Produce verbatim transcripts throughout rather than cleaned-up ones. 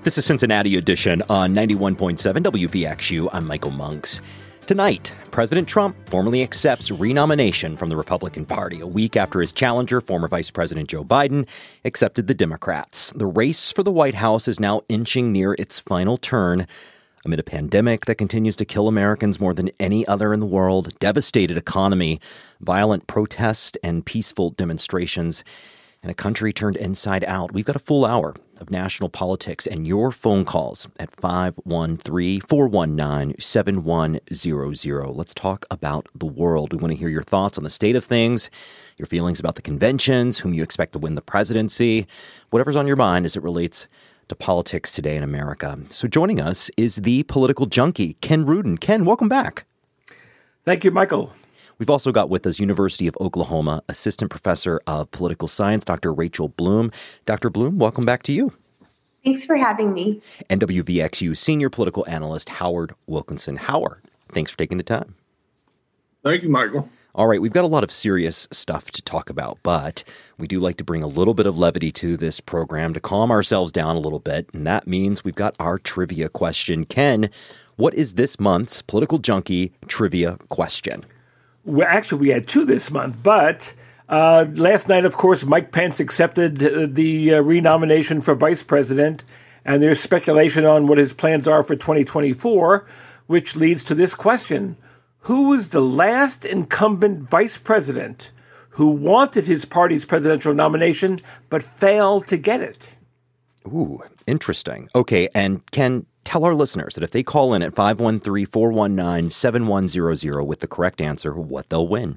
This is Cincinnati Edition on ninety-one point seven W V X U. I'm Michael Monks. Tonight, President Trump formally accepts renomination from the Republican Party a week after his challenger, former Vice President Joe Biden, accepted the Democrats. The race for the White House is now inching near its final turn amid a pandemic that continues to kill Americans more than any other in the world, devastated economy, violent protests, and peaceful demonstrations, and a country turned inside out. We've got a full hour of national politics and your phone calls at five one three, four one nine, seven one zero zero. Let's talk about the world. We want to hear your thoughts on the state of things, your feelings about the conventions, whom you expect to win the presidency, whatever's on your mind as it relates to politics today in America. So joining us is the political junkie, Ken Rudin. Ken, welcome back. Thank you, Michael. We've also got with us University of Oklahoma Assistant Professor of Political Science, Doctor Rachel Bloom. Doctor Bloom, welcome back to you. Thanks for having me. And W V X U Senior Political Analyst Howard Wilkinson. Howard, thanks for taking the time. Thank you, Michael. All right, we've got a lot of serious stuff to talk about, but we do like to bring a little bit of levity to this program to calm ourselves down a little bit, and that means we've got our trivia question. Ken, what is this month's Political Junkie trivia question? Well, actually, we had two this month, but uh, last night, of course, Mike Pence accepted uh, the uh, renomination for vice president, and there's speculation on what his plans are for twenty twenty-four, which leads to this question. Who was the last incumbent vice president who wanted his party's presidential nomination but failed to get it? Ooh, interesting. Okay, and Ken, tell our listeners that if they call in at five one three, four one nine, seven one zero zero with the correct answer, what they'll win.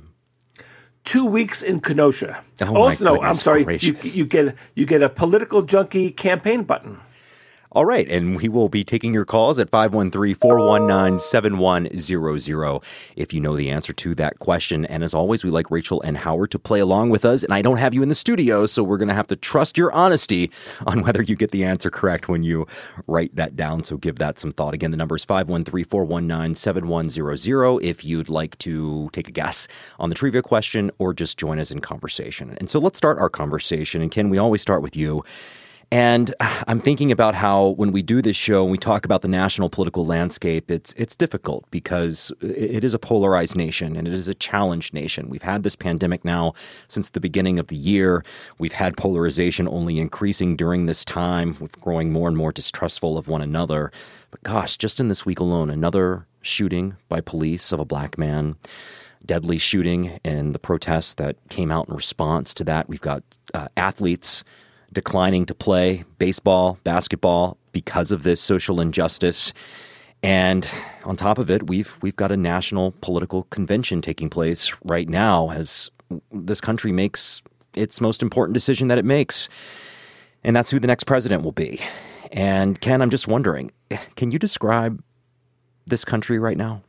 Two weeks in Kenosha. Oh, also, my no, I'm sorry. You, you get you get a political junkie campaign button. All right, and we will be taking your calls at five one three, four one nine, seven one zero zero if you know the answer to that question. And as always, we like Rachel and Howard to play along with us. And I don't have you in the studio, so we're going to have to trust your honesty on whether you get the answer correct when you write that down. So give that some thought. Again, the number is five one three, four one nine, seven one zero zero if you'd like to take a guess on the trivia question or just join us in conversation. And so let's start our conversation. And Ken, we always start with you. And I'm thinking about how when we do this show and we talk about the national political landscape, it's it's difficult because it is a polarized nation and it is a challenged nation. We've had this pandemic now since the beginning of the year. We've had polarization only increasing during this time, with growing more and more distrustful of one another. But gosh, just in this week alone, another shooting by police of a black man, deadly shooting in the protests that came out in response to that. We've got uh, athletes declining to play baseball, basketball because of this social injustice. And on top of it, we've we've got a national political convention taking place right now as this country makes its most important decision that it makes. And that's who the next president will be. And Ken, I'm just wondering, can you describe this country right now?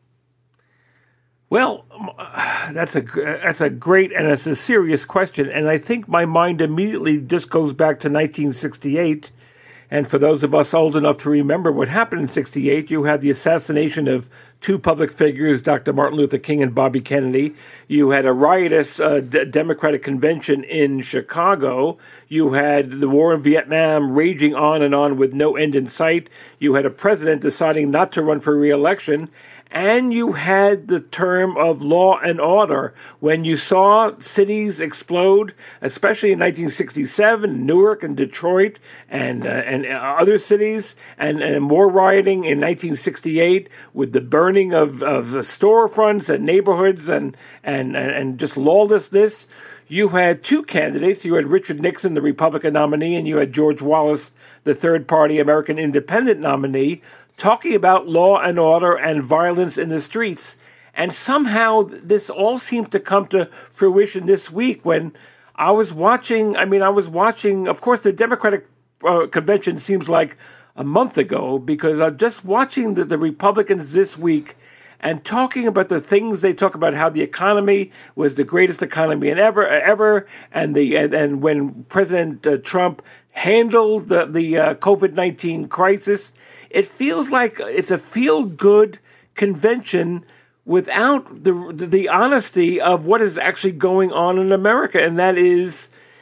Well, that's a that's a great and it's a serious question, and I think my mind immediately just goes back to nineteen sixty-eight. And for those of us old enough to remember what happened in sixty-eight, you had the assassination of two public figures, Doctor Martin Luther King and Bobby Kennedy. You had a riotous uh, d- Democratic convention in Chicago. You had the war in Vietnam raging on and on with no end in sight. You had a president deciding not to run for re-election. And you had the term of law and order when you saw cities explode, especially in nineteen sixty-seven, Newark and Detroit and uh, and other cities, and, and more rioting in nineteen sixty-eight with the burning of, of storefronts and neighborhoods and, and, and just lawlessness. You had two candidates. You had Richard Nixon, the Republican nominee, and you had George Wallace, the third-party American independent nominee, talking about law and order and violence in the streets. And somehow this all seemed to come to fruition this week when I was watching, I mean, I was watching, of course, the Democratic uh, convention seems like a month ago, because I'm just watching the, the Republicans this week and talking about the things they talk about, how the economy was the greatest economy in ever, ever, and the and, and when President uh, Trump handled the, the uh, COVID nineteen crisis. It feels like it's a feel-good convention without the the honesty of what is actually going on in America, and that is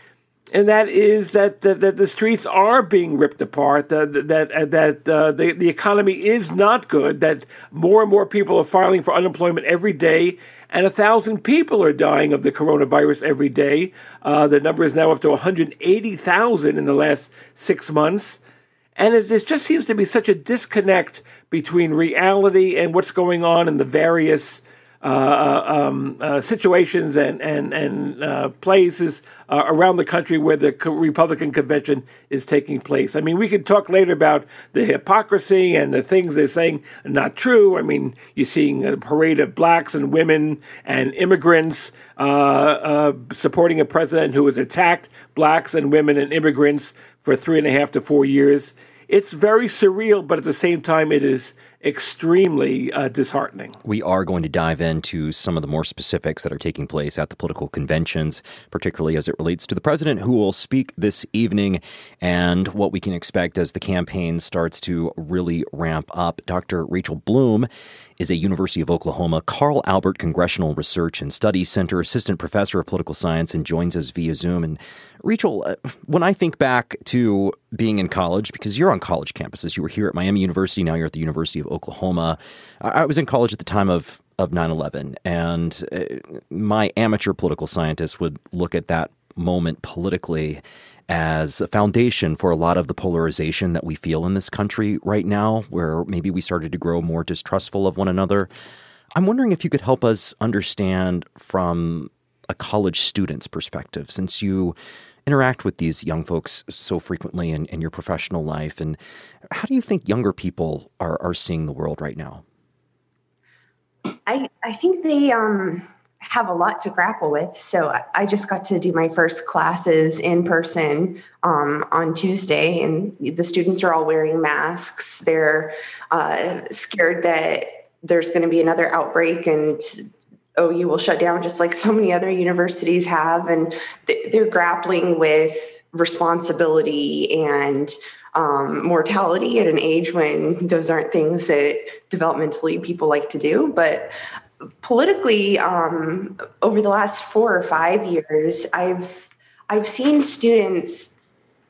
and that is that, that, that the streets are being ripped apart, that that that uh, the, the economy is not good, that more and more people are filing for unemployment every day, and a thousand people are dying of the coronavirus every day. Uh, the number is now up to one hundred eighty thousand in the last six months. And it, there just seems to be such a disconnect between reality and what's going on in the various uh, um, uh, situations and and and uh, places uh, around the country where the Republican convention is taking place. I mean, we could talk later about the hypocrisy and the things they're saying are not true. I mean, you're seeing a parade of blacks and women and immigrants uh, uh, supporting a president who has attacked blacks and women and immigrants for three and a half to four years. It's very surreal, but at the same time, it is extremely uh, disheartening. We are going to dive into some of the more specifics that are taking place at the political conventions, particularly as it relates to the president who will speak this evening and what we can expect as the campaign starts to really ramp up. Doctor Rachel Bloom is a University of Oklahoma Carl Albert Congressional Research and Studies Center assistant professor of political science and joins us via Zoom. And Rachel, uh, when I think back to being in college, because you're on college campuses, you were here at Miami University, now you're at the University of Oklahoma. I, I was in college at the time of, of nine eleven, and uh, my amateur political scientists would look at that moment politically as a foundation for a lot of the polarization that we feel in this country right now, where maybe we started to grow more distrustful of one another. I'm wondering if you could help us understand from a college student's perspective, since you interact with these young folks so frequently in, in your professional life, and how do you think younger people are, are seeing the world right now? I, I think they um, have a lot to grapple with. So I, I just got to do my first classes in person um, on Tuesday, and the students are all wearing masks. They're uh, scared that there's going to be another outbreak and O U will shut down just like so many other universities have. And th- they're grappling with responsibility and um, mortality at an age when those aren't things that developmentally people like to do. But politically, um, over the last four or five years, I've I've seen students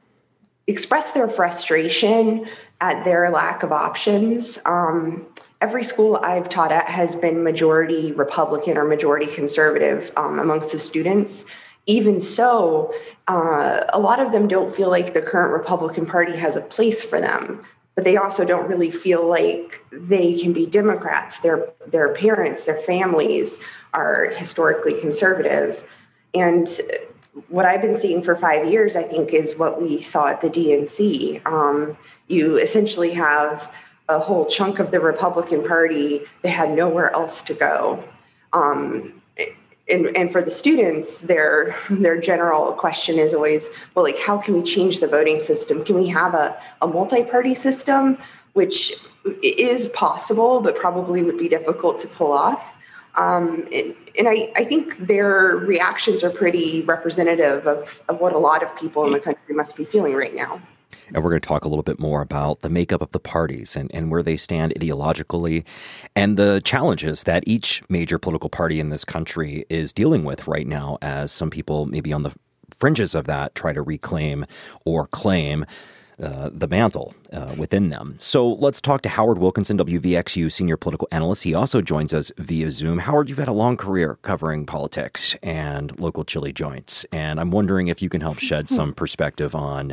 express their frustration at their lack of options. Um, every school I've taught at has been majority Republican or majority conservative um, amongst the students. Even so, uh, a lot of them don't feel like the current Republican Party has a place for them, but they also don't really feel like they can be Democrats. Their, their parents, their families are historically conservative. And what I've been seeing for five years, I think, is what we saw at the D N C. Um, you essentially have a whole chunk of the Republican Party that had nowhere else to go. Um, and, and for the students, their their general question is always, well, like, how can we change the voting system? Can we have a, a multi-party system, which is possible, but probably would be difficult to pull off? Um, and and I, I think their reactions are pretty representative of, of what a lot of people in the country must be feeling right now. And we're going to talk a little bit more about the makeup of the parties and, and where they stand ideologically and the challenges that each major political party in this country is dealing with right now, as some people maybe on the fringes of that try to reclaim or claim uh, the mantle uh, within them. So let's talk to Howard Wilkinson, W V X U senior political analyst. He also joins us via Zoom. Howard, you've had a long career covering politics and local chili joints, and I'm wondering if you can help shed some perspective on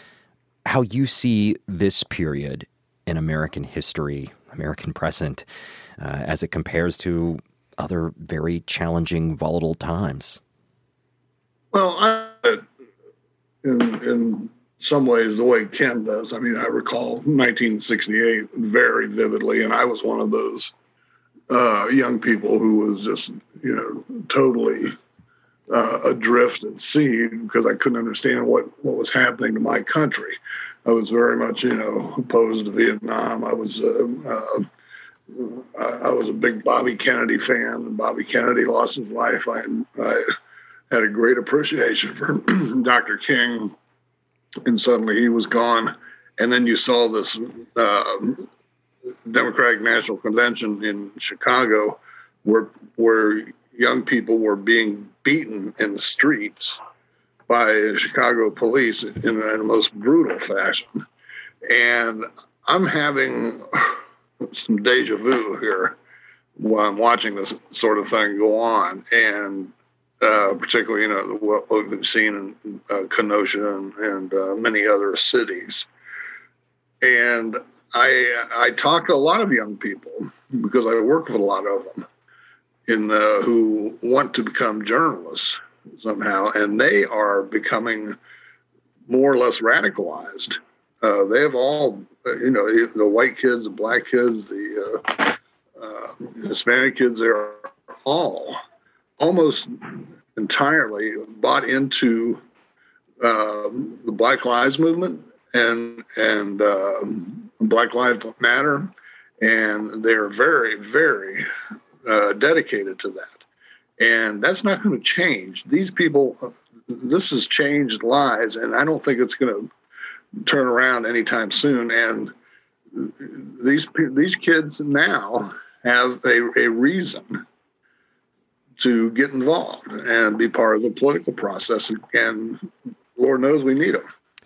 how you see this period in American history, American present, uh, as it compares to other very challenging, volatile times. Well, I, in in some ways, the way Ken does. I mean, I recall nineteen sixty-eight very vividly, and I was one of those uh, young people who was just, you know, totally uh, adrift at sea because I couldn't understand what, what was happening to my country. I was very much, you know, opposed to Vietnam. I was, uh, uh, I was a big Bobby Kennedy fan, and Bobby Kennedy lost his life. I, I had a great appreciation for Doctor King, and suddenly he was gone. And then you saw this uh, Democratic National Convention in Chicago, where where young people were being beaten in the streets by Chicago police in, in the most brutal fashion. And I'm having some deja vu here while I'm watching this sort of thing go on. And uh, particularly, you know, what, what we've seen in uh, Kenosha and, and uh, many other cities. And I I talk to a lot of young people because I work with a lot of them in the, who want to become journalists somehow, and they are becoming more or less radicalized. Uh, they have all, you know, the white kids, the black kids, the uh, uh, Hispanic kids, they're all almost entirely bought into uh, the Black Lives Movement and and uh, Black Lives Matter, and they're very, very uh, dedicated to that. And that's not going to change. These people, this has changed lives, and I don't think it's going to turn around anytime soon. And these these kids now have a, a reason to get involved and be part of the political process. And Lord knows we need them.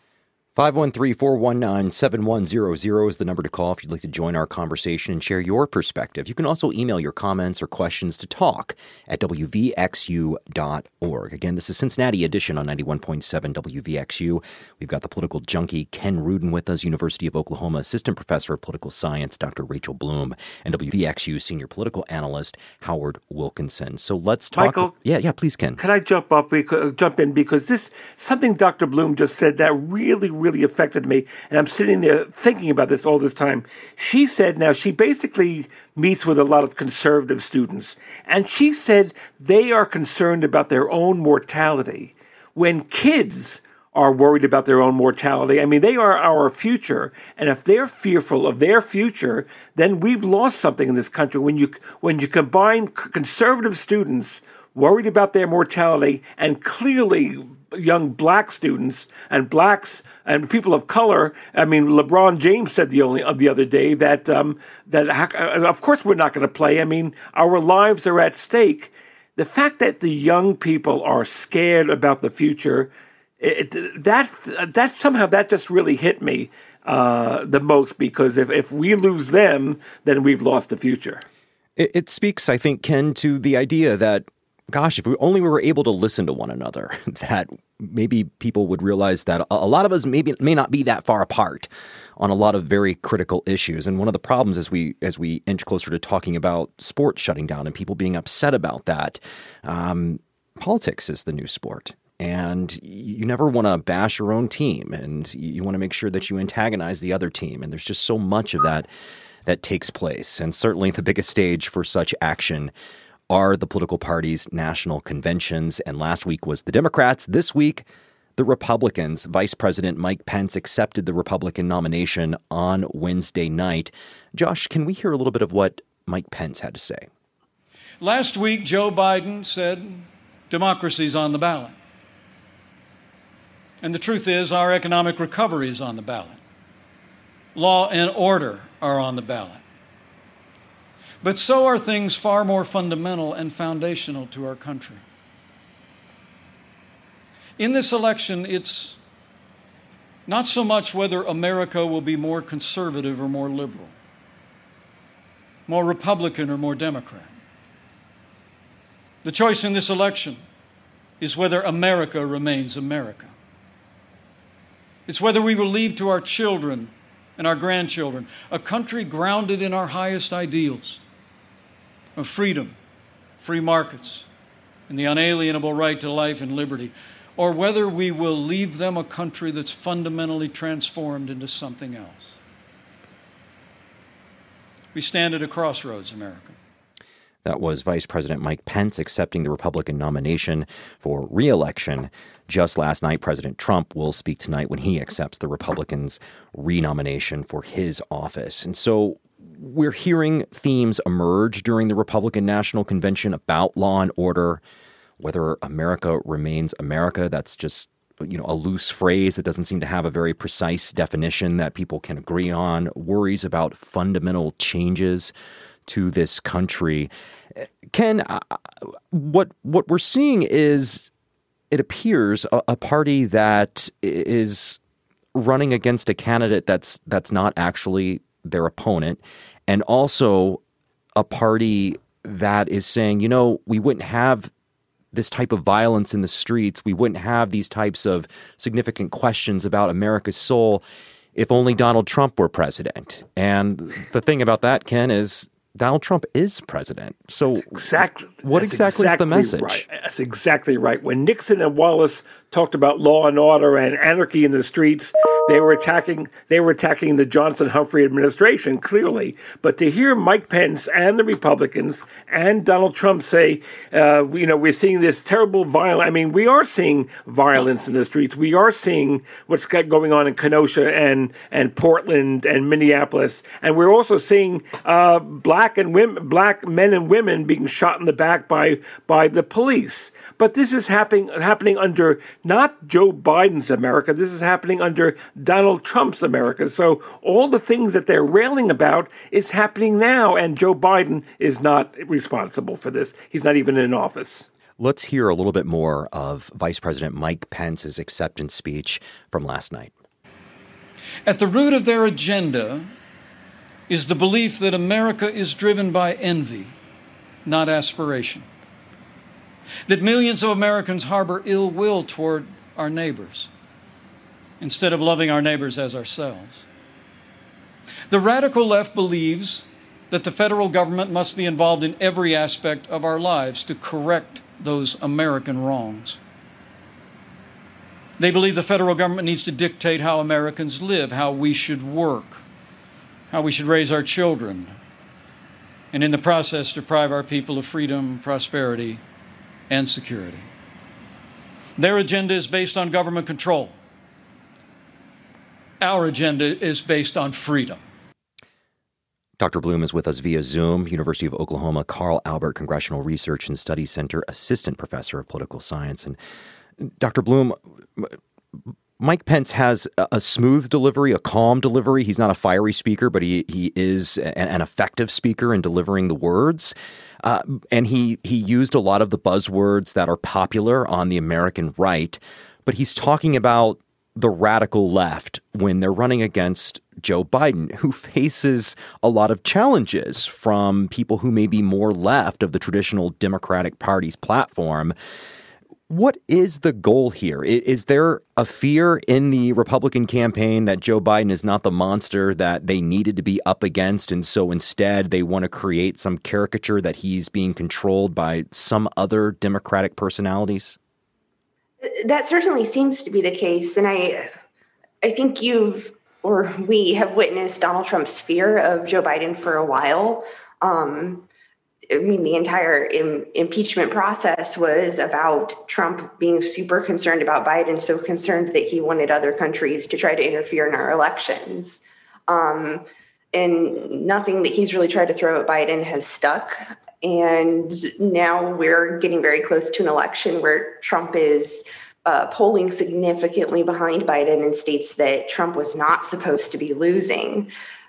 five one three, four one nine, seven one zero zero is the number to call if you'd like to join our conversation and share your perspective. You can also email your comments or questions to talk at W V X U dot org. Again, this is Cincinnati edition on ninety-one point seven W V X U. We've got the political junkie Ken Rudin with us, University of Oklahoma Assistant Professor of Political Science, Doctor Rachel Bloom, and W V X U Senior Political Analyst Howard Wilkinson. So let's talk. Michael, yeah, yeah, please, Ken. Can I jump up, jump in because this something Doctor Bloom just said that really, really affected me, and I'm sitting there thinking about this all this time. She said, now she basically meets with a lot of conservative students, and she said they are concerned about their own mortality. When kids are worried about their own mortality, I mean, they are our future, and if they're fearful of their future, then we've lost something in this country. When you when you combine conservative students worried about their mortality and clearly young black students and blacks and people of color. I mean, LeBron James said the only the other day that um, that uh, of course we're not going to play. I mean, our lives are at stake. The fact that the young people are scared about the future, it, that that somehow that just really hit me uh, the most, because if if we lose them, then we've lost the future. It, it speaks, I think, Ken, to the idea that, gosh, if we only were able to listen to one another, that maybe people would realize that a lot of us maybe may not be that far apart on a lot of very critical issues. And one of the problems as we as we inch closer to talking about sports shutting down and people being upset about that, um, politics is the new sport. And you never want to bash your own team, and you want to make sure that you antagonize the other team. And there's just so much of that that takes place. And certainly the biggest stage for such action are the political parties' national conventions. And last week was the Democrats. This week, the Republicans. Vice President Mike Pence accepted the Republican nomination on Wednesday night. Josh, can we hear a little bit of what Mike Pence had to say? Last week, Joe Biden said democracy's on the ballot. And the truth is, our economic recovery is on the ballot. Law and order are on the ballot. But so are things far more fundamental and foundational to our country. In this election, it's not so much whether America will be more conservative or more liberal, more Republican or more Democrat. The choice in this election is whether America remains America. It's whether we will leave to our children and our grandchildren a country grounded in our highest ideals of freedom, free markets, and the unalienable right to life and liberty, or whether we will leave them a country that's fundamentally transformed into something else. We stand at a crossroads, America. That was Vice President Mike Pence accepting the Republican nomination for re-election. Just last night, President Trump will speak tonight when he accepts the Republicans' renomination for his office. And so we're hearing themes emerge during the Republican National Convention about law and order, whether America remains America. That's just, you know, a loose phrase that doesn't seem to have a very precise definition that people can agree on. Worries about fundamental changes to this country. Ken, uh, what what we're seeing is it appears, a, a party that is running against a candidate that's that's not actually their opponent, and also a party that is saying, you know, we wouldn't have this type of violence in the streets, we wouldn't have these types of significant questions about America's soul if only Donald Trump were president. And the thing about that, Ken, is Donald Trump is president. So exactly, what exactly, exactly is the message? Right. That's exactly right. When Nixon and Wallace talked about law and order and anarchy in the streets, they were attacking they were attacking the Johnson-Humphrey administration, clearly. But to hear Mike Pence and the Republicans and Donald Trump say, uh, you know, we're seeing this terrible violence. I mean, we are seeing violence in the streets. We are seeing what's going on in Kenosha and, and Portland and Minneapolis. And we're also seeing uh, black and women, black men and women being shot in the back by by the police. But this is happening happening under not Joe Biden's America. This is happening under Donald Trump's America. So all the things that they're railing about is happening now, and Joe Biden is not responsible for this. He's not even in office. Let's hear a little bit more of Vice President Mike Pence's acceptance speech from last night. At the root of their agenda is the belief that America is driven by envy, not aspiration. That millions of Americans harbor ill will toward our neighbors instead of loving our neighbors as ourselves. The radical left believes that the federal government must be involved in every aspect of our lives to correct those American wrongs. They believe the federal government needs to dictate how Americans live, how we should work, how we should raise our children, and in the process deprive our people of freedom, prosperity, and security. Their agenda is based on government control. Our agenda is based on freedom. Doctor Blum is with us via Zoom. University of Oklahoma Carl Albert Congressional Research and Studies Center Assistant Professor of Political Science. And Doctor Blum, Mike Pence has a smooth delivery, a calm delivery. He's not a fiery speaker, but he he is an effective speaker in delivering the words. Uh, and he he used a lot of the buzzwords that are popular on the American right. But he's talking about the radical left when they're running against Joe Biden, who faces a lot of challenges from people who may be more left of the traditional Democratic Party's platform. What is the goal here? Is there a fear in the Republican campaign that Joe Biden is not the monster that they needed to be up against, and so instead they want to create some caricature that he's being controlled by some other Democratic personalities? That certainly seems to be the case. And I, I think you've, or we have witnessed Donald Trump's fear of Joe Biden for a while. Um, I mean, the entire im- impeachment process was about Trump being super concerned about Biden, so concerned that he wanted other countries to try to interfere in our elections. Um, and nothing that he's really tried to throw at Biden has stuck. And now we're getting very close to an election where Trump is uh, polling significantly behind Biden in states that Trump was not supposed to be losing.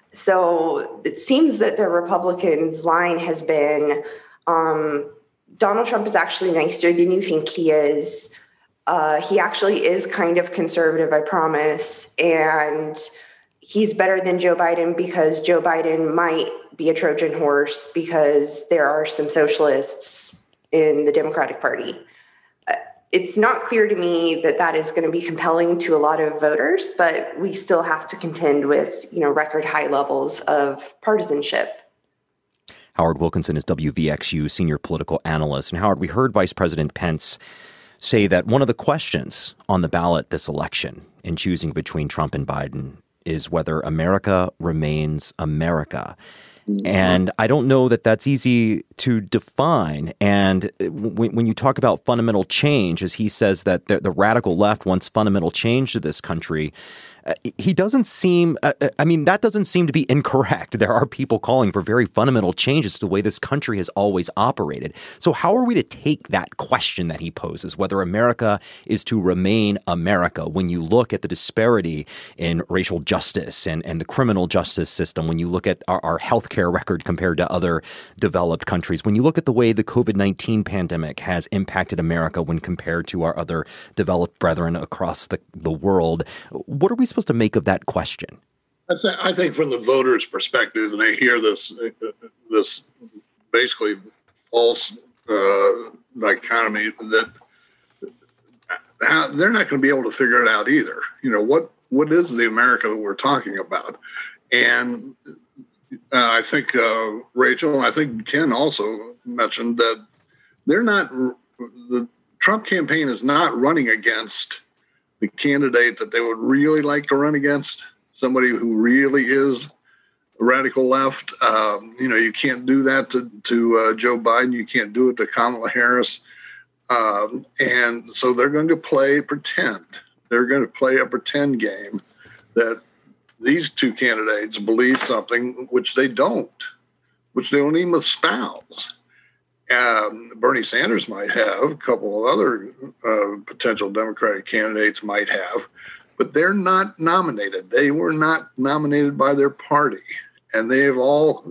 So it seems that the Republicans' line has been, um, Donald Trump is actually nicer than you think he is. Uh, he actually is kind of conservative, I promise. And he's better than Joe Biden because Joe Biden might be a Trojan horse because there are some socialists in the Democratic Party. Uh, it's not clear to me that that is going to be compelling to a lot of voters, but we still have to contend with, you know, record high levels of partisanship. Howard Wilkinson is W V X U senior political analyst. And Howard, we heard Vice President Pence say that one of the questions on the ballot this election in choosing between Trump and Biden is whether America remains America. And I don't know that that's easy to define. And when, when you talk about fundamental change, as he says that the, the radical left wants fundamental change to this country, uh, he doesn't seem, uh, I mean, that doesn't seem to be incorrect. There are people calling for very fundamental changes to the way this country has always operated. So how are we to take that question that he poses, whether America is to remain America, when you look at the disparity in racial justice and, and the criminal justice system, when you look at our, our healthcare record compared to other developed countries, when you look at the way the COVID nineteen pandemic has impacted America when compared to our other developed brethren across the, the world, what are we supposed to make of that question? I, th- I think from the voters' perspective, and they hear this, this basically false uh, dichotomy that how, they're not going to be able to figure it out either. You know, what what is the America that we're talking about? And uh, I think uh, Rachel, I think Ken also mentioned that they're not, the Trump campaign is not running against the candidate that they would really like to run against, somebody who really is a radical left. Um, you know, you can't do that to, to uh, Joe Biden. You can't do it to Kamala Harris. Um, and so they're going to play pretend. They're going to play a pretend game that these two candidates believe something which they don't, which they don't even espouse. Um, Bernie Sanders might have, a couple of other uh, potential Democratic candidates might have, but they're not nominated. They were not nominated by their party, and they have all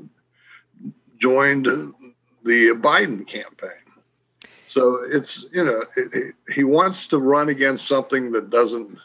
joined the Biden campaign. So it's, you know, it, it, he wants to run against something that doesn't,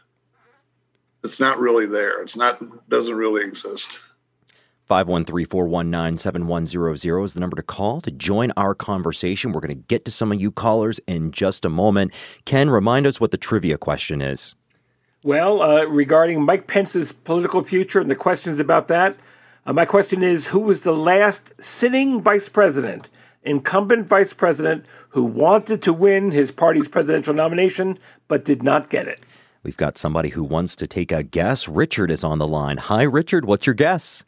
it's not really there. It's not, doesn't really exist. five one three, four one nine, seven one zero zero is the number to call to join our conversation. We're going to get to some of you callers in just a moment. Ken, remind us what the trivia question is. Well, uh, regarding Mike Pence's political future and the questions about that, uh, my question is, who was the last sitting vice president, incumbent vice president, who wanted to win his party's presidential nomination but did not get it? We've got somebody who wants to take a guess. Richard is on the line. Hi, Richard. What's your guess?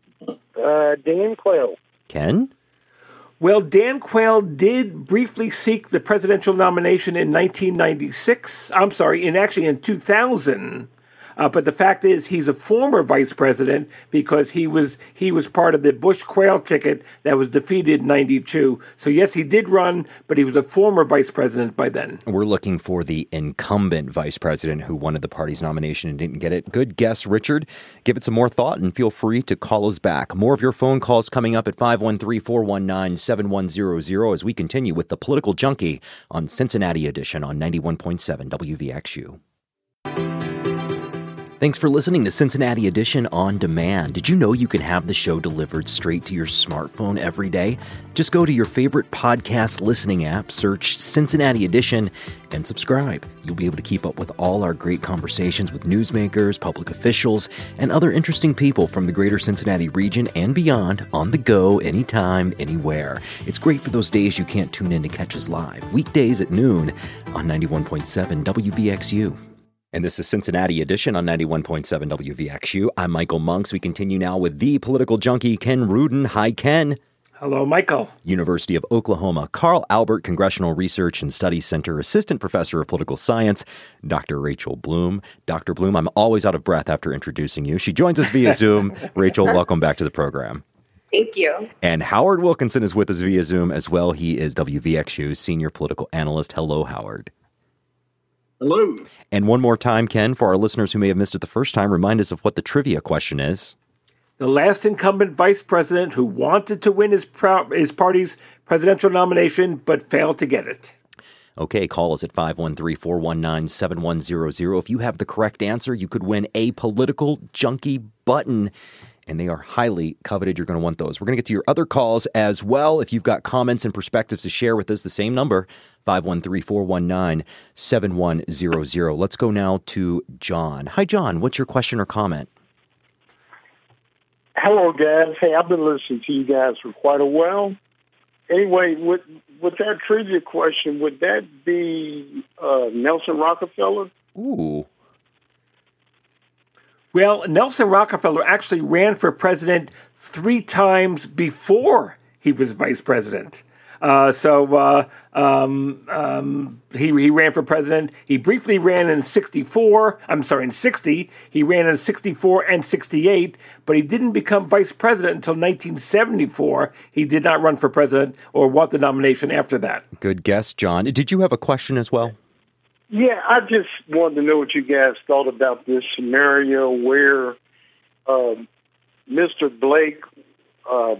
Uh, Dan Quayle. Ken? Well, Dan Quayle did briefly seek the presidential nomination in nineteen ninety-six. I'm sorry, in actually in two thousand. Uh, but the fact is, he's a former vice president because he was he was part of the Bush-Quayle ticket that was defeated in ninety-two. So yes, he did run, but he was a former vice president by then. We're looking for the incumbent vice president who wanted the party's nomination and didn't get it. Good guess, Richard. Give it some more thought and feel free to call us back. More of your phone calls coming up at five one three, four one nine, seven one zero zero as we continue with the Political Junkie on Cincinnati Edition on ninety-one point seven W V X U. Thanks for listening to Cincinnati Edition On Demand. Did you know you can have the show delivered straight to your smartphone every day? Just go to your favorite podcast listening app, search Cincinnati Edition, and subscribe. You'll be able to keep up with all our great conversations with newsmakers, public officials, and other interesting people from the greater Cincinnati region and beyond on the go, anytime, anywhere. It's great for those days you can't tune in to catch us live, weekdays at noon on ninety-one point seven W V X U. And this is Cincinnati Edition on ninety-one point seven W V X U. I'm Michael Monks. We continue now with the political junkie, Ken Rudin. Hi, Ken. Hello, Michael. University of Oklahoma, Carl Albert Congressional Research and Studies Center Assistant Professor of Political Science, Doctor Rachel Bloom. Doctor Bloom, I'm always out of breath after introducing you. She joins us via Zoom. Rachel, welcome back to the program. Thank you. And Howard Wilkinson is with us via Zoom as well. He is W V X U's Senior Political Analyst. Hello, Howard. Hello. And one more time, Ken, for our listeners who may have missed it the first time, remind us of what the trivia question is. The last incumbent vice president who wanted to win his, pro- his party's presidential nomination but failed to get it. Okay, call us at five one three, four one nine, seven one zero zero. If you have the correct answer, you could win a Political Junkie button, and they are highly coveted. You're going to want those. We're going to get to your other calls as well. If you've got comments and perspectives to share with us, the same number, five one three, four one nine, seven one zero zero. Let's go now to John. Hi, John. What's your question or comment? Hello, guys. Hey, I've been listening to you guys for quite a while. Anyway, with with that trivia question, would that be uh, Nelson Rockefeller? Ooh. Well, Nelson Rockefeller actually ran for president three times before he was vice president. Uh, so uh, um, um, he he ran for president. He briefly ran in sixty-four. I'm sorry, in sixty. He ran in sixty-four and sixty-eight, but he didn't become vice president until nineteen seventy-four. He did not run for president or want the nomination after that. Good guess, John. Did you have a question as well? Yeah, I just wanted to know what you guys thought about this scenario where uh, Mister Blake uh,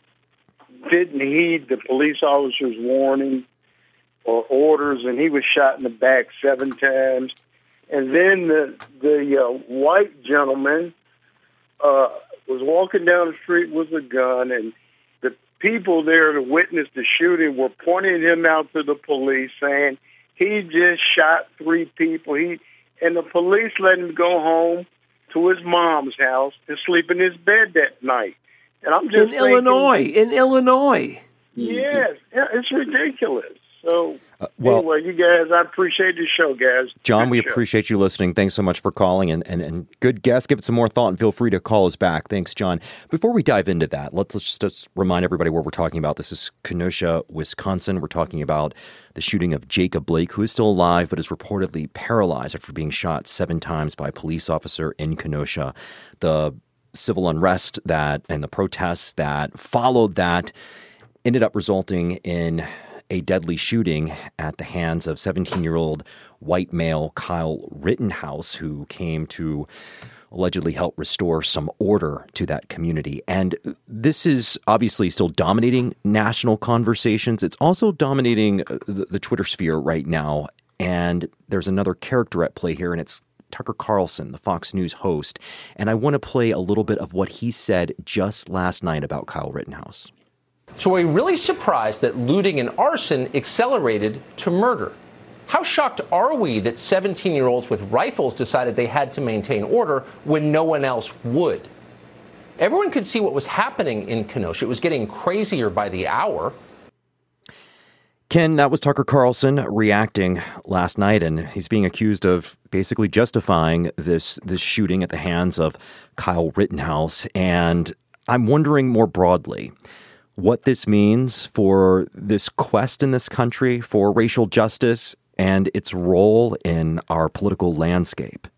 didn't heed the police officer's warning or orders, and he was shot in the back seven times. And then the the uh, white gentleman uh, was walking down the street with a gun, and the people there to witness the shooting were pointing him out to the police, saying he just shot three people. He and the police let him go home to his mom's house to sleep in his bed that night. And I'm just in thinking, Illinois, in Illinois. Yes, it's ridiculous. So Uh, well, anyway, you guys, I appreciate the show, guys. John, Good we show. appreciate you listening. Thanks so much for calling, and, and, and good guess. Give it some more thought, and feel free to call us back. Thanks, John. Before we dive into that, let's, let's just let's remind everybody what we're talking about. This is Kenosha, Wisconsin. We're talking about the shooting of Jacob Blake, who is still alive but is reportedly paralyzed after being shot seven times by a police officer in Kenosha. The civil unrest that and the protests that followed that ended up resulting in a deadly shooting at the hands of seventeen-year-old white male Kyle Rittenhouse, who came to allegedly help restore some order to that community. And this is obviously still dominating national conversations. It's also dominating the, the Twitter sphere right now. And there's another character at play here, and it's Tucker Carlson, the Fox News host. And I want to play a little bit of what he said just last night about Kyle Rittenhouse. So are we really surprised that looting and arson accelerated to murder? How shocked are we that seventeen-year-olds with rifles decided they had to maintain order when no one else would? Everyone could see what was happening in Kenosha. It was getting crazier by the hour. Ken, that was Tucker Carlson reacting last night, and he's being accused of basically justifying this this shooting at the hands of Kyle Rittenhouse. And I'm wondering more broadly what this means for this quest in this country for racial justice and its role in our political landscape.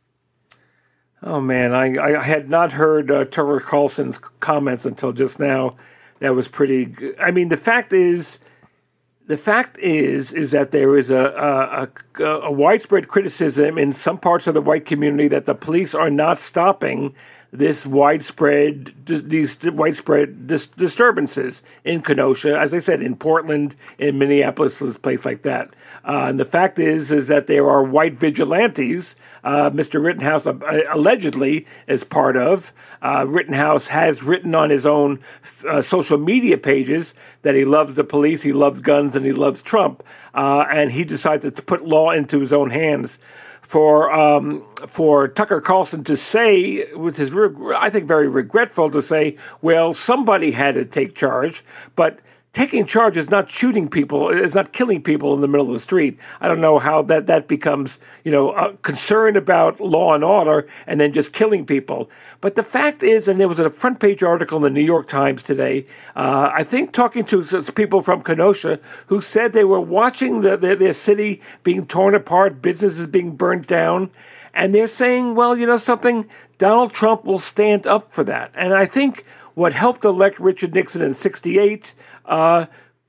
Oh, man, I, I had not heard uh, Tucker Carlson's comments until just now. That was pretty good. I mean, the fact is, the fact is, is that there is a, a, a, a widespread criticism in some parts of the white community that the police are not stopping this widespread, these widespread dis- disturbances in Kenosha, as I said, in Portland, in Minneapolis, a place like that. Uh, and the fact is, is that there are white vigilantes. Uh, Mister Rittenhouse uh, allegedly is part of. Uh, Rittenhouse has written on his own uh, social media pages that he loves the police, he loves guns, and he loves Trump. Uh, and he decided to put law into his own hands. For um, for Tucker Carlson to say, which is, I think, very regretful to say, well, somebody had to take charge, but taking charge is not shooting people, it's not killing people in the middle of the street. I don't know how that, that becomes, you know, a concern about law and order and then just killing people. But the fact is, and there was a front page article in the New York Times today, uh, I think talking to people from Kenosha who said they were watching the, the, their city being torn apart, businesses being burnt down, and they're saying, well, you know something, Donald Trump will stand up for that. And I think what helped elect Richard Nixon in sixty-eight, uh,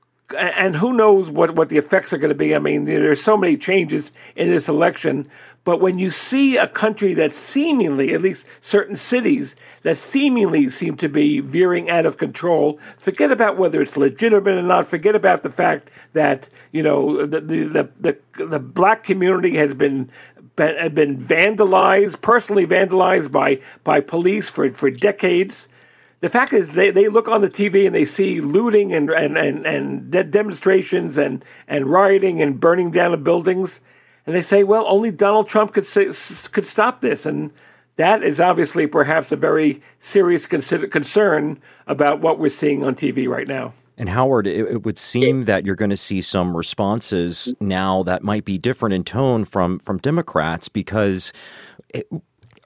and who knows what, what the effects are going to be. I mean, there's so many changes in this election. But when you see a country that seemingly, at least certain cities, that seemingly seem to be veering out of control, forget about whether it's legitimate or not. Forget about the fact that, you know, the the the, the, the black community has been been, been vandalized, personally vandalized by by police for, for decades. The fact is, they, they look on the T V and they see looting and and, and, and de- demonstrations and, and rioting and burning down of buildings. And they say, well, only Donald Trump could say, could stop this. And that is obviously perhaps a very serious consider- concern about what we're seeing on T V right now. And Howard, it, it would seem that you're going to see some responses now that might be different in tone from, from Democrats, because it,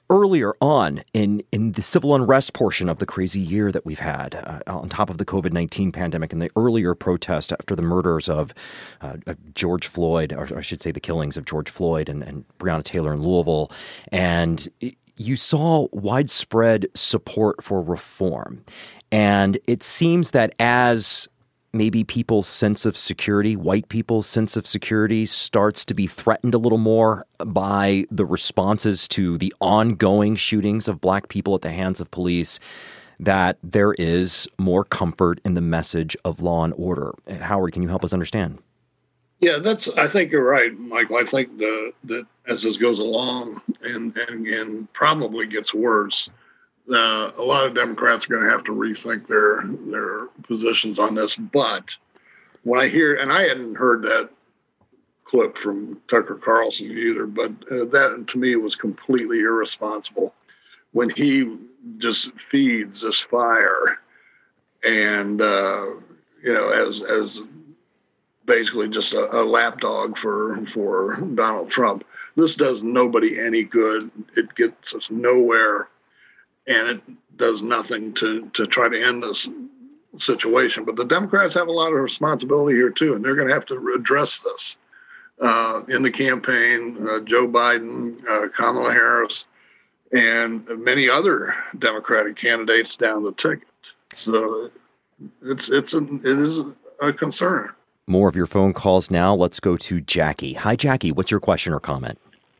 earlier on in, in the civil unrest portion of the crazy year that we've had, uh, on top of the covid nineteen pandemic and the earlier protest after the murders of uh, George Floyd, or I should say the killings of George Floyd and, and Breonna Taylor in Louisville, and you saw widespread support for reform. And it seems that as maybe people's sense of security, white people's sense of security, starts to be threatened a little more by the responses to the ongoing shootings of black people at the hands of police, that there is more comfort in the message of law and order. Howard, can you help us understand? Yeah, that's. I think you're right, Michael. I think the, that as this goes along and, and, and probably gets worse, Uh, a lot of Democrats are going to have to rethink their their positions on this. But when I hear, and I hadn't heard that clip from Tucker Carlson either, but uh, that to me was completely irresponsible when he just feeds this fire and, uh, you know, as as basically just a, a lapdog for, for Donald Trump. This does nobody any good. It gets us nowhere. And it does nothing to, to try to end this situation. But the Democrats have a lot of responsibility here, too, and they're going to have to address this uh, in the campaign. Uh, Joe Biden, uh, Kamala Harris, and many other Democratic candidates down the ticket. So it's it's a, it is a concern. More of your phone calls now. Let's go to Jackie. Hi, Jackie. What's your question or comment?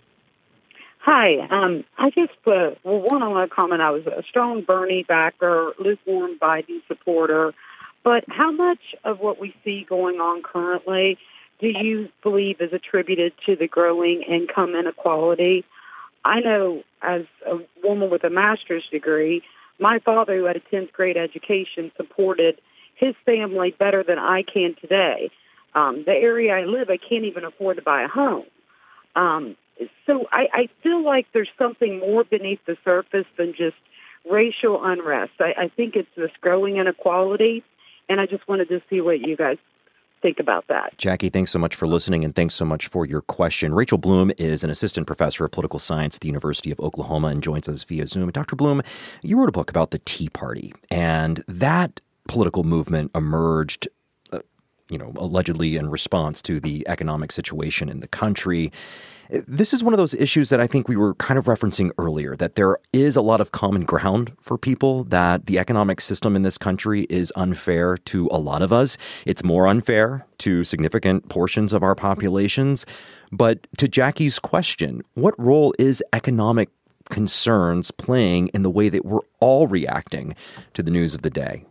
Hi. Um, I just, uh, well, one, I want to comment. I was a strong Bernie backer, lukewarm Biden supporter. But how much of what we see going on currently do you believe is attributed to the growing income inequality? I know as a woman with a master's degree, my father, who had a tenth grade education, supported his family better than I can today. Um, the area I live, I can't even afford to buy a home. Um, So I, I feel like there's something more beneath the surface than just racial unrest. I, I think it's this growing inequality, and I just wanted to see what you guys think about that. Jackie, thanks so much for listening, and thanks so much for your question. Rachel Bloom is an assistant professor of political science at the University of Oklahoma and joins us via Zoom. Doctor Bloom, you wrote a book about the Tea Party, and that political movement emerged uh, you know, allegedly in response to the economic situation in the country. This is one of those issues that I think we were kind of referencing earlier, that there is a lot of common ground for people, that the economic system in this country is unfair to a lot of us. It's more unfair to significant portions of our populations. But to Jackie's question, what role is economic concerns playing in the way that we're all reacting to the news of the day?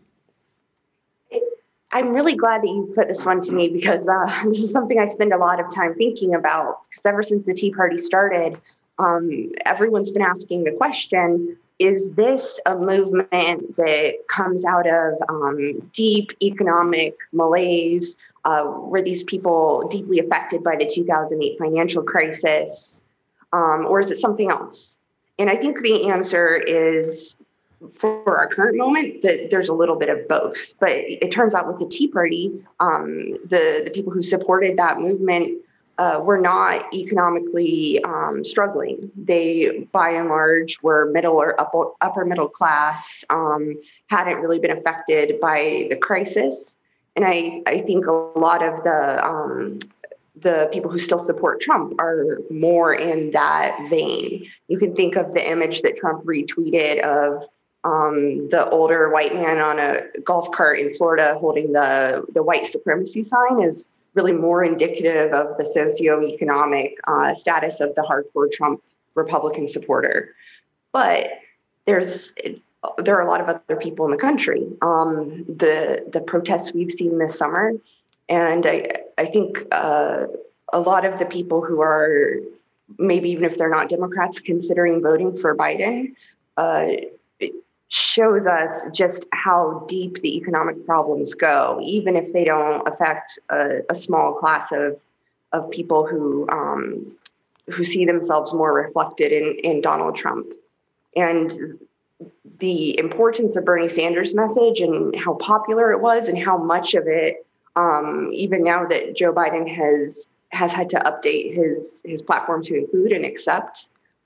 I'm really glad that you put this one to me because uh, this is something I spend a lot of time thinking about. Because ever since the Tea Party started, um, everyone's been asking the question, is this a movement that comes out of um, deep economic malaise? Uh, were these people deeply affected by the two thousand eight financial crisis? Um, or is it something else? And I think the answer is, for our current moment, that there's a little bit of both. But it turns out with the Tea Party, um, the, the people who supported that movement uh, were not economically um, struggling. They, by and large, were middle or upper, upper middle class, um, hadn't really been affected by the crisis. And I, I think a lot of the um, the people who still support Trump are more in that vein. You can think of the image that Trump retweeted of Um, the older white man on a golf cart in Florida holding the, the white supremacy sign is really more indicative of the socioeconomic uh, status of the hardcore Trump Republican supporter. But there's there are a lot of other people in the country. Um, the the protests we've seen this summer, and I I think uh, a lot of the people who are maybe even if they're not Democrats considering voting for Biden. Uh, shows us just how deep the economic problems go, even if they don't affect a, a small class of of people who um, who see themselves more reflected in, in Donald Trump. And the importance of Bernie Sanders' message and how popular it was and how much of it, um, even now that Joe Biden has has had to update his his platform to include and accept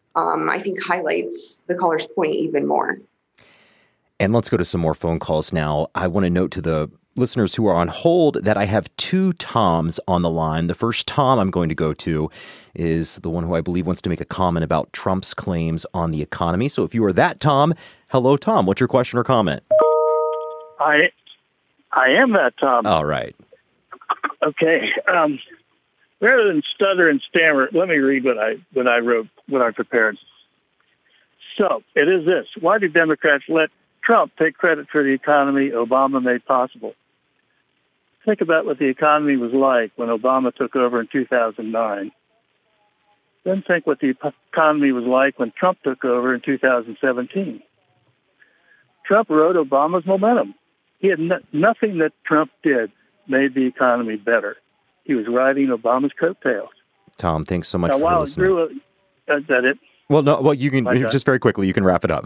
um, I think highlights the caller's point even more. And let's go to some more phone calls now. I want to note to the listeners who are on hold that I have two Toms on the line. The first Tom I'm going to go to is the one who I believe wants to make a comment about Trump's claims on the economy. So if you are that Tom, hello, Tom. What's your question or comment? I I am that Tom. All right. Okay. Um, rather than stutter and stammer, let me read what I what I wrote, what I prepared. So it is this: why do Democrats let Trump take credit for the economy Obama made possible? Think about what the economy was like when Obama took over in two thousand nine. Then think what the economy was like when Trump took over in two thousand seventeen. Trump rode Obama's momentum. He had no, nothing that Trump did made the economy better. He was riding Obama's coattails. Tom, thanks so much now, for while listening. It grew, uh, is that it? Well, no, well, you can, My just very quickly, you can wrap it up.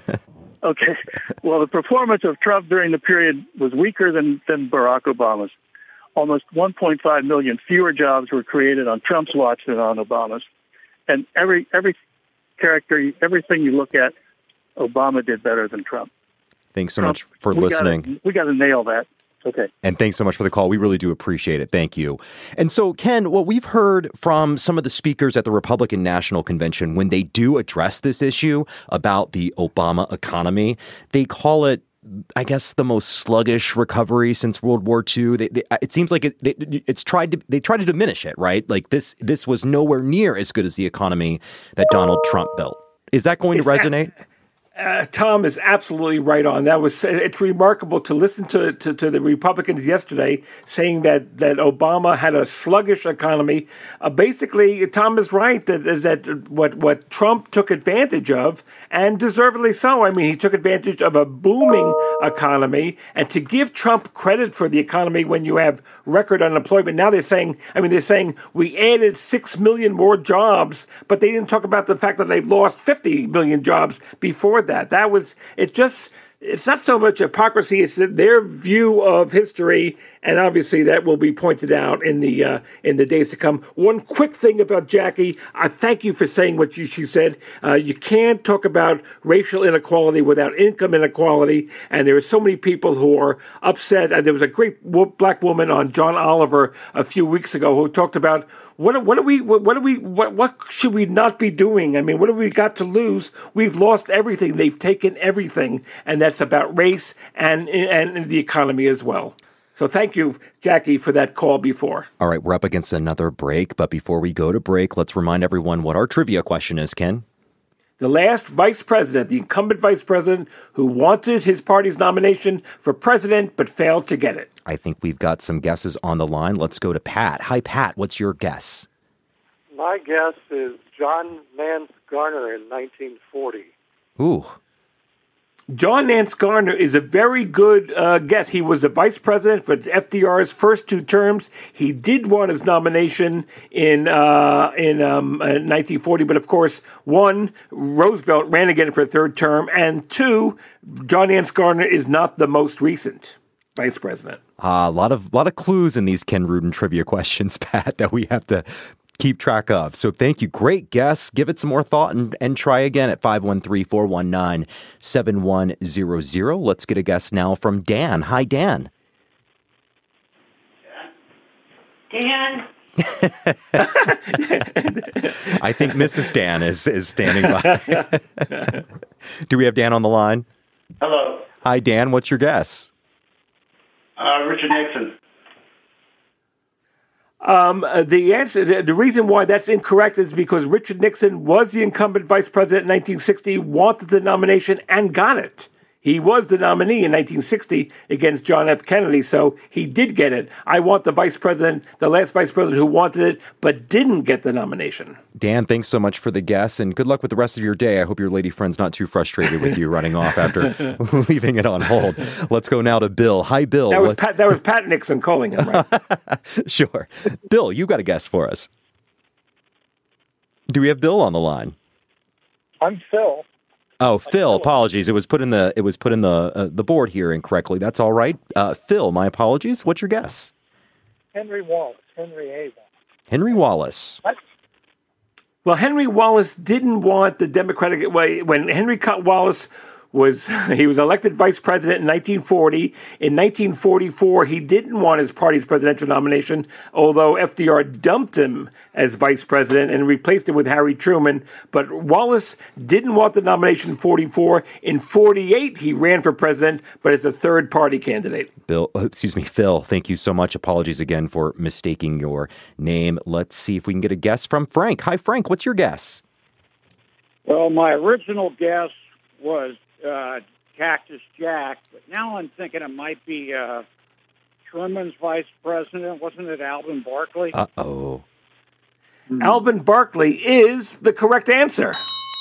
Okay. Well, the performance of Trump during the period was weaker than, than Barack Obama's. Almost one point five million fewer jobs were created on Trump's watch than on Obama's. And every every character, everything you look at, Obama did better than Trump. Thanks so Trump, much for we listening. Gotta, we got to nail that. Okay. And thanks so much for the call. We really do appreciate it. Thank you. And so, Ken, what we've heard from some of the speakers at the Republican National Convention, when they do address this issue about the Obama economy, they call it, I guess, the most sluggish recovery since World War Two. They, they, it seems like it, they, it's tried to they try to diminish it, right? Like this this was nowhere near as good as the economy that Donald Trump built. Is that going to resonate? Uh, Tom is absolutely right on. That was it's remarkable to listen to, to, to the Republicans yesterday saying that, that Obama had a sluggish economy. Uh, basically, Tom is right that that what what Trump took advantage of, and deservedly so. I mean, he took advantage of a booming economy, and to give Trump credit for the economy when you have record unemployment. Now they're saying, I mean, they're saying we added six million more jobs, but they didn't talk about the fact that they've lost fifty million jobs before that. That that was it. Just it's not so much hypocrisy; it's their view of history, and obviously that will be pointed out in the uh, in the days to come. One quick thing about Jackie, I thank you for saying what you, she said. Uh, you can't talk about racial inequality without income inequality, and there are so many people who are upset. And there was a great black woman on John Oliver a few weeks ago who talked about. What what do we what, what do we what what should we not be doing? I mean, what have we got to lose? We've lost everything. They've taken everything, and that's about race and and the economy as well. So thank you, Jackie, for that call before. All right, we're up against another break, but before we go to break, let's remind everyone what our trivia question is, Ken. The last vice president, the incumbent vice president who wanted his party's nomination for president but failed to get it. I think we've got some guesses on the line. Let's go to Pat. Hi, Pat. What's your guess? My guess is John Nance Garner in nineteen forty. Ooh. John Nance Garner is a very good uh, guess. He was the vice president for F D R's first two terms. He did want his nomination in uh, in um, uh, nineteen forty, but of course, one, Roosevelt ran again for a third term, and two, John Nance Garner is not the most recent vice president. A uh, lot of lot of clues in these Ken Rudin trivia questions, Pat, that we have to keep track of. So thank you. Great guess. Give it some more thought and, and try again at five one three, four one nine, seven one zero zero. Let's get a guess now from Dan. Hi, Dan. Dan. I think Missus Dan is, is standing by. Do we have Dan on the line? Hello. Hi, Dan. What's your guess? Uh, Richard Nixon. Um, the answer, the reason why that's incorrect is because Richard Nixon was the incumbent vice president in nineteen sixty, wanted the nomination, and got it. He was the nominee in nineteen sixty against John F. Kennedy, so he did get it. I want the vice president, the last vice president who wanted it, but didn't get the nomination. Dan, thanks so much for the guess, and good luck with the rest of your day. I hope your lady friend's not too frustrated with you running off after leaving it on hold. Let's go now to Bill. Hi, Bill. That was Pat, that was Pat Nixon calling him, right? Sure. Bill, you got a guess for us. Do we have Bill on the line? I'm Phil. Oh, Phil, apologies. It was put in the it was put in the uh, the board here incorrectly. That's all right. Uh, Phil, my apologies. What's your guess? Henry Wallace. Henry A. Wallace. Henry Wallace. What? Well, Henry Wallace didn't want the Democratic way. When Henry Wallace was he was elected vice president in nineteen forty. In nineteen forty-four, he didn't want his party's presidential nomination, although F D R dumped him as vice president and replaced him with Harry Truman. But Wallace didn't want the nomination in forty-four. In forty-eight, he ran for president, but as a third-party candidate. Bill, excuse me, Phil, thank you so much. Apologies again for mistaking your name. Let's see if we can get a guess from Frank. Hi, Frank. What's your guess? Well, my original guess was uh, Cactus Jack, but now I'm thinking it might be uh, Truman's vice president. Wasn't it Alvin Barkley? Uh-oh. Mm. Alvin Barkley is the correct answer.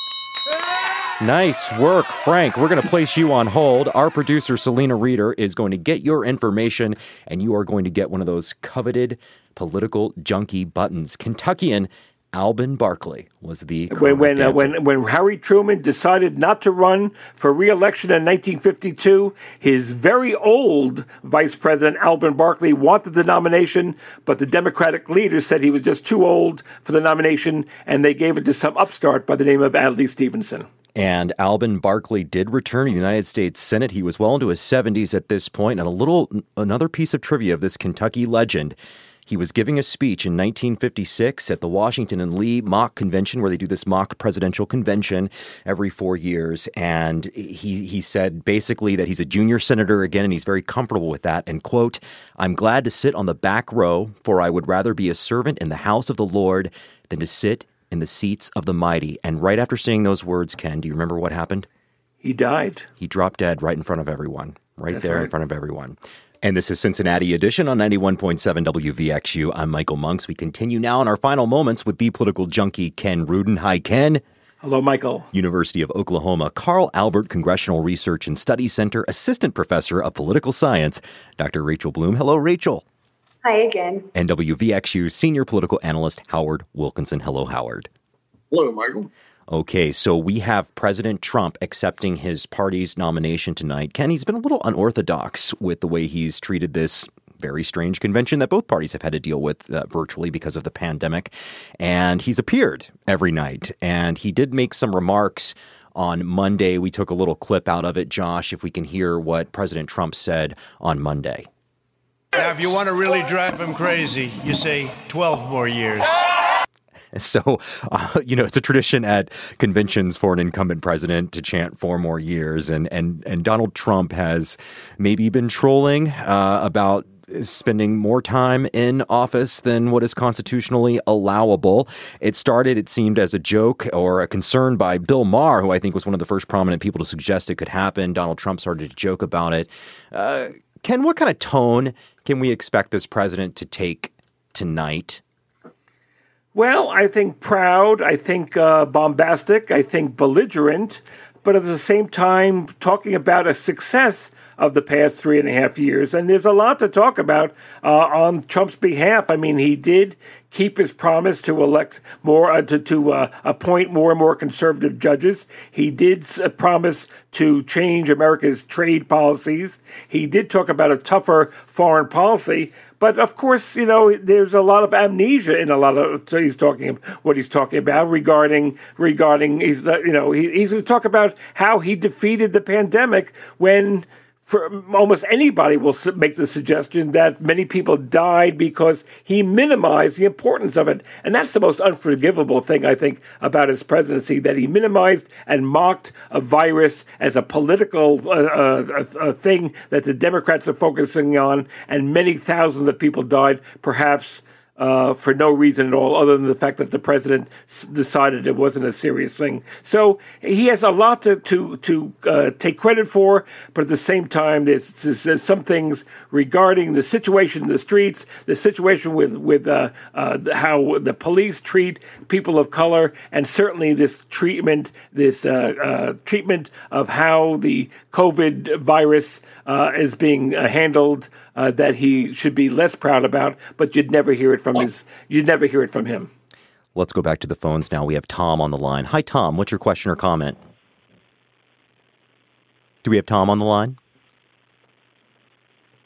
Nice work, Frank. We're going to place you on hold. Our producer, Selena Reeder, is going to get your information, and you are going to get one of those coveted political junkie buttons. Kentuckian Alvin Barkley was the correct when when uh, answer. when when Harry Truman decided not to run for re-election in nineteen fifty-two, his very old vice president Alvin Barkley wanted the nomination, but the Democratic leaders said he was just too old for the nomination, and they gave it to some upstart by the name of Adlai Stevenson. And Alvin Barkley did return to the United States Senate. He was well into his seventies at this point. And a little, another piece of trivia of this Kentucky legend. He was giving a speech in nineteen fifty-six at the Washington and Lee mock convention, where they do this mock presidential convention every four years. And he he said basically that he's a junior senator again, and he's very comfortable with that. And quote, "I'm glad to sit on the back row, for I would rather be a servant in the house of the Lord than to sit in the seats of the mighty." And right after saying those words, Ken, do you remember what happened? He died. He dropped dead right in front of everyone, right That's there right. in front of everyone. And this is Cincinnati Edition on ninety-one point seven W V X U. I'm Michael Monks. We continue now in our final moments with the political junkie, Ken Rudin. Hi, Ken. Hello, Michael. University of Oklahoma, Carl Albert Congressional Research and Study Center, Assistant Professor of Political Science, Doctor Rachel Bloom. Hello, Rachel. Hi again. And W V X U Senior Political Analyst, Howard Wilkinson. Hello, Howard. Hello, Michael. Okay, so we have President Trump accepting his party's nomination tonight. Ken, he's been a little unorthodox with the way he's treated this very strange convention that both parties have had to deal with uh, virtually because of the pandemic. And he's appeared every night. And he did make some remarks on Monday. We took a little clip out of it. Josh, if we can hear what President Trump said on Monday. Now, if you want to really drive him crazy, you say twelve more years. So, uh, you know, it's a tradition at conventions for an incumbent president to chant four more years. And and, and Donald Trump has maybe been trolling uh, about spending more time in office than what is constitutionally allowable. It started, it seemed, as a joke or a concern by Bill Maher, who I think was one of the first prominent people to suggest it could happen. Donald Trump started to joke about it. Uh, Ken, what kind of tone can we expect this president to take tonight? Well, I think proud, I think uh, bombastic, I think belligerent, but at the same time talking about a success of the past three and a half years. And there's a lot to talk about uh, on Trump's behalf. I mean, he did keep his promise to elect more, uh, to, to uh, appoint more and more conservative judges. He did uh, promise to change America's trade policies. He did talk about a tougher foreign policy. But of course, you know, there's a lot of amnesia in a lot of he's talking what he's talking about regarding regarding he's uh, you know he, he's going to talk about how he defeated the pandemic when. For almost anybody will make the suggestion that many people died because he minimized the importance of it. And that's the most unforgivable thing, I think, about his presidency, that he minimized and mocked a virus as a political uh, uh, a thing that the Democrats are focusing on, and many thousands of people died, perhaps Uh, for no reason at all, other than the fact that the president s- decided it wasn't a serious thing. So he has a lot to to, to uh, take credit for, but at the same time, there's, there's some things regarding the situation in the streets, the situation with with uh, uh, how the police treat people of color, and certainly this treatment, this uh, uh, treatment of how the COVID virus uh, is being uh, handled, uh, that he should be less proud about, but you'd never hear it from his, you'd never hear it from him. Let's go back to the phones now. We have Tom on the line. Hi, Tom. What's your question or comment? Do we have Tom on the line?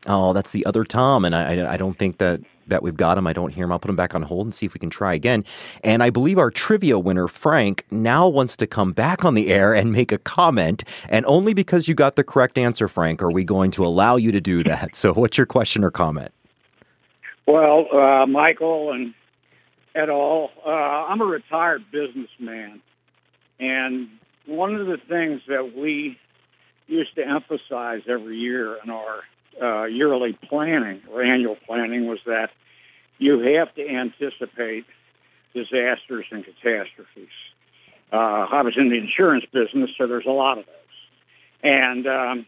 Oh, that's the other Tom, and I, I, I don't think that, that we've got him. I don't hear him. I'll put him back on hold and see if we can try again. And I believe our trivia winner, Frank, now wants to come back on the air and make a comment. And only because you got the correct answer, Frank, are we going to allow you to do that. So what's your question or comment? Well, uh, Michael and et al., uh, I'm a retired businessman. And one of the things that we used to emphasize every year in our uh, yearly planning or annual planning was that you have to anticipate disasters and catastrophes. Uh, I was in the insurance business, so there's a lot of those. And um,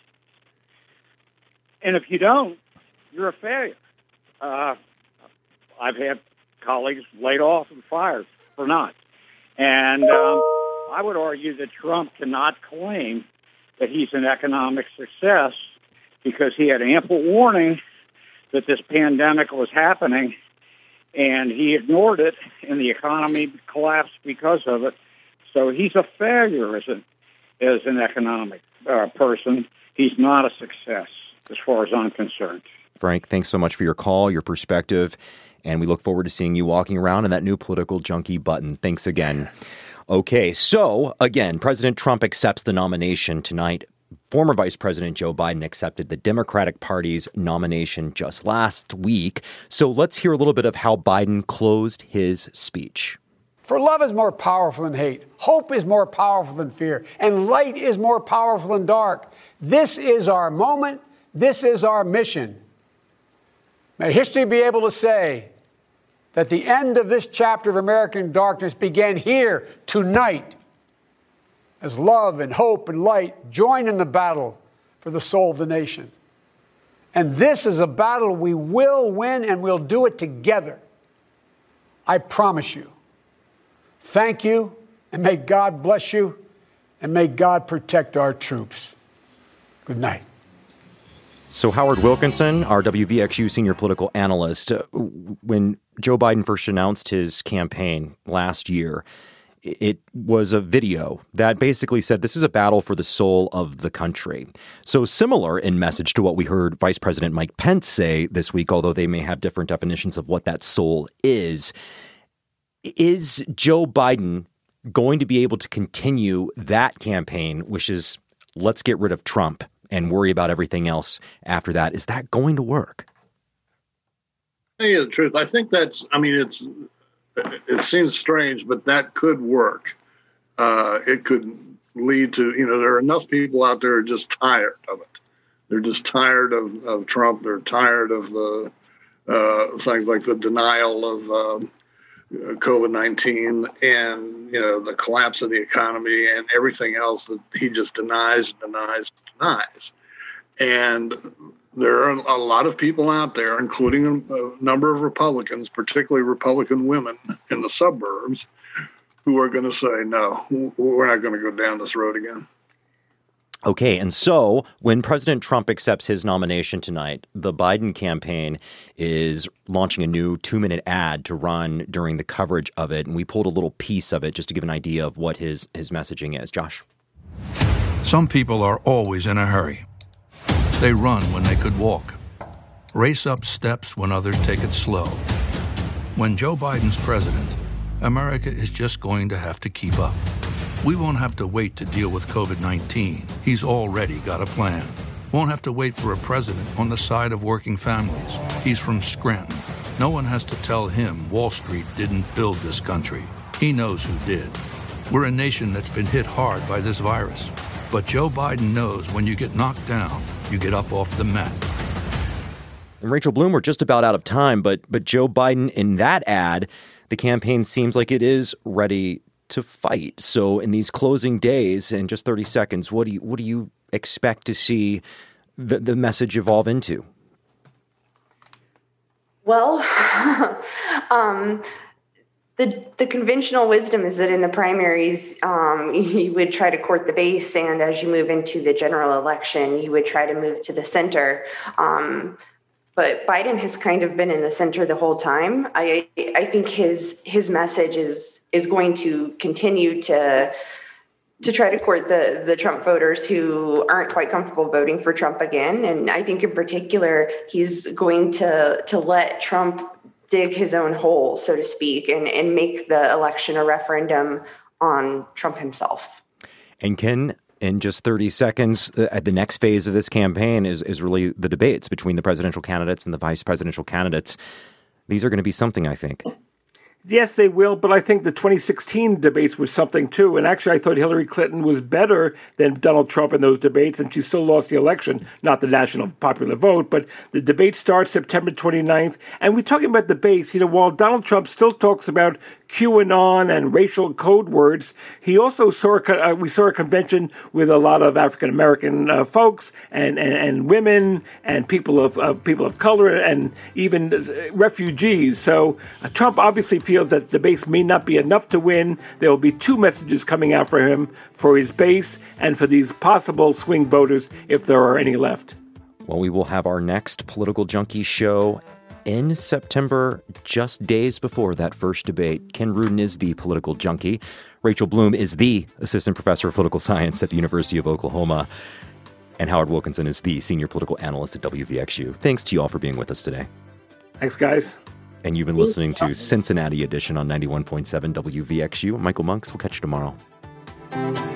and if you don't, you're a failure. Uh, I've had colleagues laid off and fired for not. And um, I would argue that Trump cannot claim that he's an economic success because he had ample warning that this pandemic was happening, and he ignored it, and the economy collapsed because of it. So he's a failure as an, as an economic uh, person. He's not a success as far as I'm concerned. Frank, thanks so much for your call, your perspective, and we look forward to seeing you walking around in that new political junkie button. Thanks again. Okay, so again, President Trump accepts the nomination tonight. Former Vice President Joe Biden accepted the Democratic Party's nomination just last week. So let's hear a little bit of how Biden closed his speech. For love is more powerful than hate. Hope is more powerful than fear. And light is more powerful than dark. This is our moment. This is our mission. May history be able to say that the end of this chapter of American darkness began here tonight as love and hope and light join in the battle for the soul of the nation. And this is a battle we will win, and we'll do it together. I promise you. Thank you, and may God bless you, and may God protect our troops. Good night. So Howard Wilkinson, our W V X U senior political analyst, uh, when Joe Biden first announced his campaign last year, it was a video that basically said this is a battle for the soul of the country. So similar in message to what we heard Vice President Mike Pence say this week, although they may have different definitions of what that soul is. Is Joe Biden going to be able to continue that campaign, which is let's get rid of Trump and worry about everything else after that? Is that going to work? To tell you the truth, I think that's, I mean, it's, it seems strange, but that could work. Uh, it could lead to, you know, there are enough people out there who are just tired of it. They're just tired of, of Trump. They're tired of the uh, things like the denial of uh, COVID nineteen and, you know, the collapse of the economy and everything else that he just denies, denies, denies. And there are a lot of people out there, including a number of Republicans, particularly Republican women in the suburbs, who are going to say, no, we're not going to go down this road again. Okay, and so when President Trump accepts his nomination tonight, the Biden campaign is launching a new two-minute ad to run during the coverage of it, and we pulled a little piece of it just to give an idea of what his, his messaging is. Josh? Some people are always in a hurry. They run when they could walk, race up steps when others take it slow. When Joe Biden's president, America is just going to have to keep up. We won't have to wait to deal with COVID nineteen. He's already got a plan. Won't have to wait for a president on the side of working families. He's from Scranton. No one has to tell him Wall Street didn't build this country. He knows who did. We're a nation that's been hit hard by this virus. But Joe Biden knows when you get knocked down, you get up off the mat. And Rachel Bloom, we're just about out of time, but but Joe Biden in that ad, the campaign seems like it is ready to fight. So in these closing days, in just thirty seconds, what do you what do you expect to see the, the message evolve into? Well, um, the the conventional wisdom is that in the primaries, um, you would try to court the base, and as you move into the general election, you would try to move to the center. Um, but Biden has kind of been in the center the whole time. I I think his his message is is going to continue to to try to court the, the Trump voters who aren't quite comfortable voting for Trump again. And I think in particular, he's going to, to let Trump dig his own hole, so to speak, and, and make the election a referendum on Trump himself. And Ken, in just thirty seconds, the, the next phase of this campaign is, is really the debates between the presidential candidates and the vice presidential candidates. These are going to be something, I think. Yes, they will, but I think the twenty sixteen debates were something, too. And actually, I thought Hillary Clinton was better than Donald Trump in those debates, and she still lost the election, not the national popular vote. But the debate starts September twenty-ninth, and we're talking about the base. You know, while Donald Trump still talks about QAnon and racial code words, he also saw a, uh, we saw a convention with a lot of African-American uh, folks and, and, and women and people of uh, people of color and even uh, refugees. So uh, Trump obviously feels that the base may not be enough to win. There will be two messages coming out for him, for his base and for these possible swing voters, if there are any left. Well, we will have our next Political Junkie show in September, just days before that first debate. Ken Rudin is the Political Junkie. Rachel Bloom is the Assistant Professor of Political Science at the University of Oklahoma. And Howard Wilkinson is the Senior Political Analyst at W V X U. Thanks to you all for being with us today. Thanks, guys. And you've been listening to Cincinnati Edition on ninety-one point seven W V X U. Michael Monks, we'll catch you tomorrow.